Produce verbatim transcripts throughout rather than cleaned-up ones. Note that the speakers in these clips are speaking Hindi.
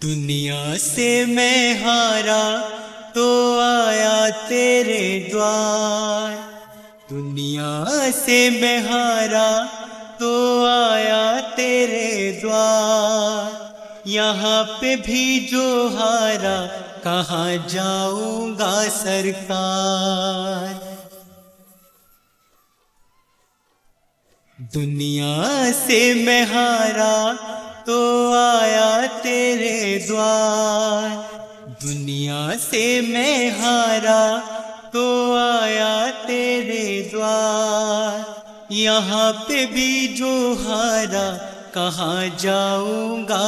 दुनिया से मैं हारा तो आया तेरे द्वार। दुनिया से मैं हारा तो आया तेरे द्वार। यहाँ पे भी जो हारा कहाँ जाऊंगा सरकार। दुनिया से मैं हारा तो आया तेरे द्वार। दुनिया से मैं हारा तो आया तेरे द्वार। यहाँ पे भी जो हारा कहाँ जाऊंगा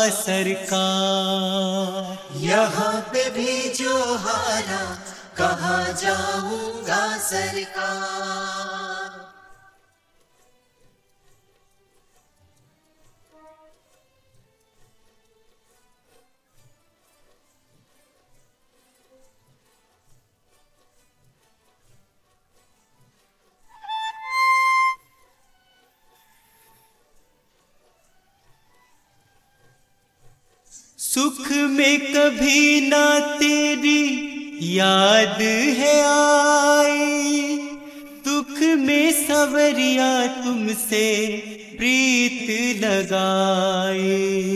सरकार। यहाँ पे भी जो हारा कहाँ जाऊंगा सरकार। सुख में कभी ना तेरी याद है आई। दुख में सवरिया तुमसे प्रीत लगाई।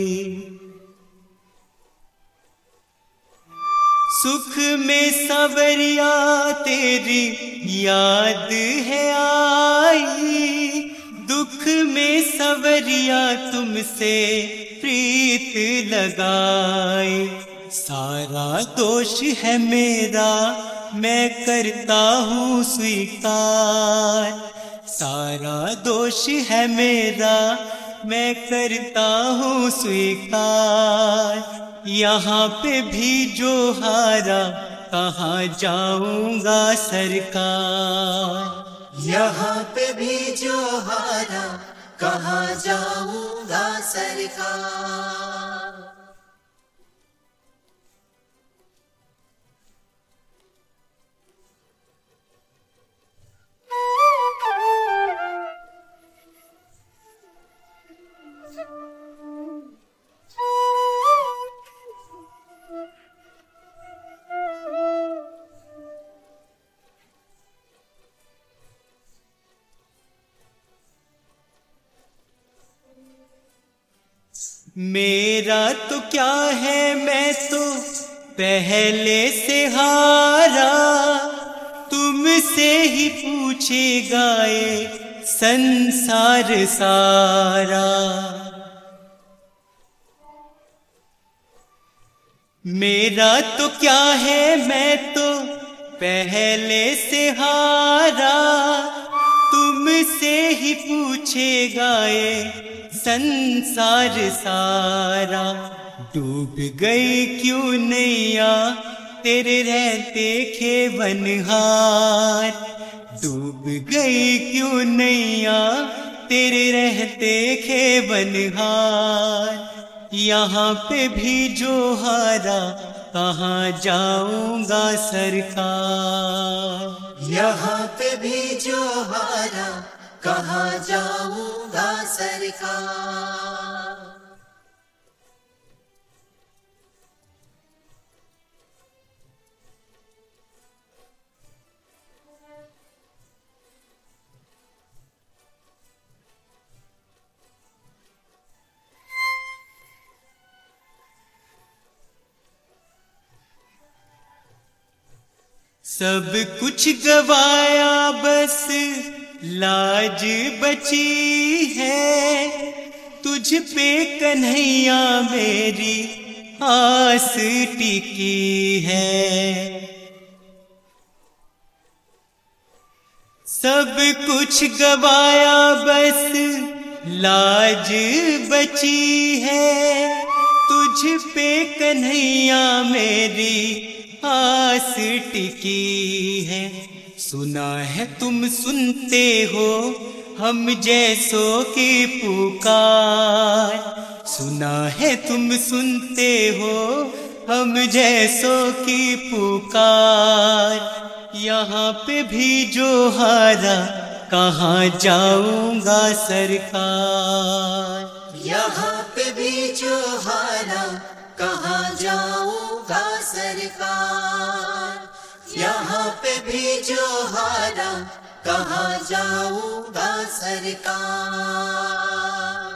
सुख में सवरिया तेरी याद है आई। दुख में सवरिया तुमसे प्रीत लगाए। सारा दोष है मेरा मैं करता हूँ स्वीकार। सारा दोष है मेरा मैं करता हूँ स्वीकार। यहाँ पे भी जो हारा कहाँ जाऊंगा सरकार। यहाँ पे भी जो हारा कहाँ जाऊंगा सरकार। मेरा तो क्या है मैं तो पहले से हारा। तुमसे ही पूछेगा ये संसार सारा। मेरा तो क्या है मैं तो पहले से हारा। तुमसे ही पूछेगा ये संसार सारा। डूब गई क्यों नैया तेरे रहते खेवनहार। डूब गई क्यों नैया तेरे रहते खेवनहार। यहाँ पे भी जो हारा कहाँ जाऊंगा सरकार। यहाँ पे भी जो हारा कहाँ जाऊंगा सरकार। सब कुछ गवाया बस लाज बची है। तुझ पे कन्हैया मेरी आस टिकी है। सब कुछ गवाया बस लाज बची है। तुझ पे कन्हैया मेरी आस टिकी है। सुना है तुम सुनते हो हम जैसों की पुकार। सुना है तुम सुनते हो हम जैसों की पुकार। यहाँ पे भी जो हारा कहाँ जाऊंगा सरकार। यहाँ पे भी जो हारा कहाँ जाऊंगा सरकार, यहाँ पे भी जो हारा कहाँ जाऊंगा सरकार।